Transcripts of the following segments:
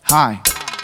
Hai!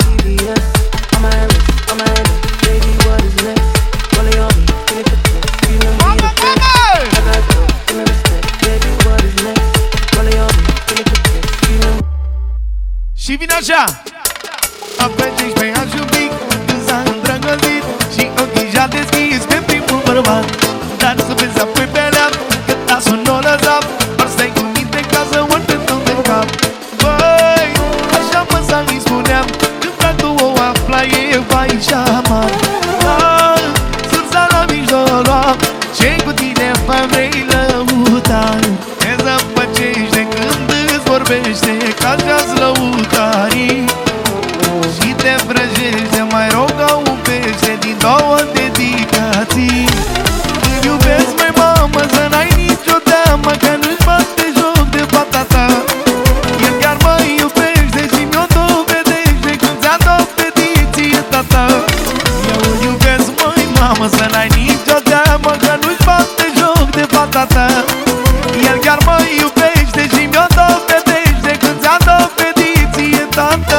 Și vine așa! Apăcești pe aș iubi când s-a îndrăgostit și ochii și-a deschis pe primul bărbat. Dar să vezi apoi pe ea că tasul n-o lăsa, doar stai cu minte ca să o întâlnăm de cap. Băi, așa măsa-mi spuneam, când dragul o afla e vai și amar. Sursa la mijloc, ce-i cu tine mă vrei lăuta? Te zăpăcește când îți vorbește ca așa-ți lăutarii și te vrăjește mai rău ca un pește din două dedicații. Îl iubesc, mai mamă, să n-ai nicio teamă că nu-și bate joc de fata ta. El chiar mă iubește și mi-o dovedește când ți-a dovedit tata. Eu îl iubesc, mai mamă, să n-ai nicio teamă că nu-și bate joc de fata ta. El chiar mă iubește și mi-o dovedește când ți-a dovedit tata.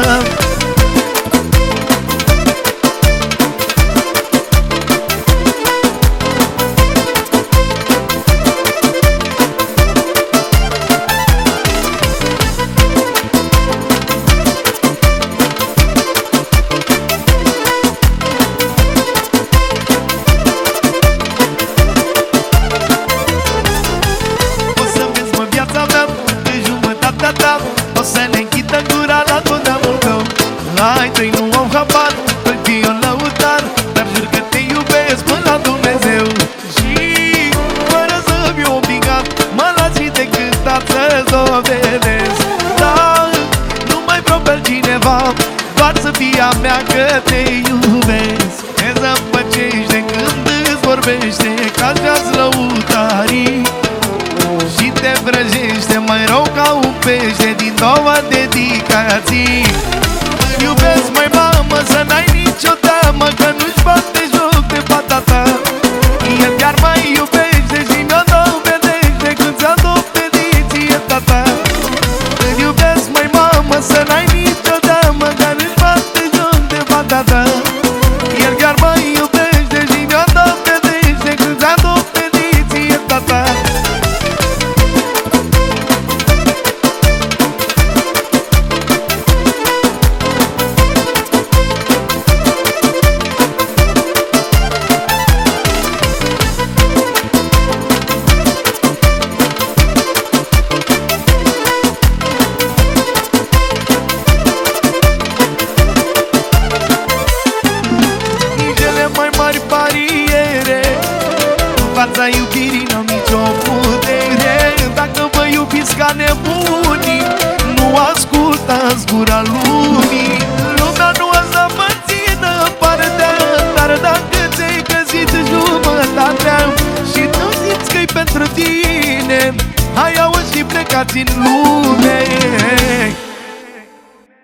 O să ne închidă gura la tot amul tău. Hai, trei nu au habar, îl fii un lăutar, dar jur că te iubesc până la Dumnezeu. Și fără să fiu obligat, mă las și de cântat să-ți dovedesc. Dar nu mai vreau pe cineva, doar să fii a mea că te iubesc. Te zăpăcește când îți vorbește ca așa-ți lăutarii și te vrăjește mai rău ca un pește din două dedicații. Îl iubesc, mai mamă, să n-ai nicio teamă că nu-și bate joc de fata ta. El chiar mă iubește și mi-o dovedește când ți-a dovedit tata. Îl iubesc, mai mamă, să n-ai nicio teamă că nu-și bate joc de fata ta. El chiar mă iubește și mi-o dovedește când ți-a dovedit tata. Fața iubirii n-au nicio putere. Dacă vă iubiți ca nebunii, nu ascultați gura lumii. Lumea nu o să vă țină partea, dar dacă ți-ai găsit jumătatea și nu simți că-i pentru tine, hai auzi și plecați în lume.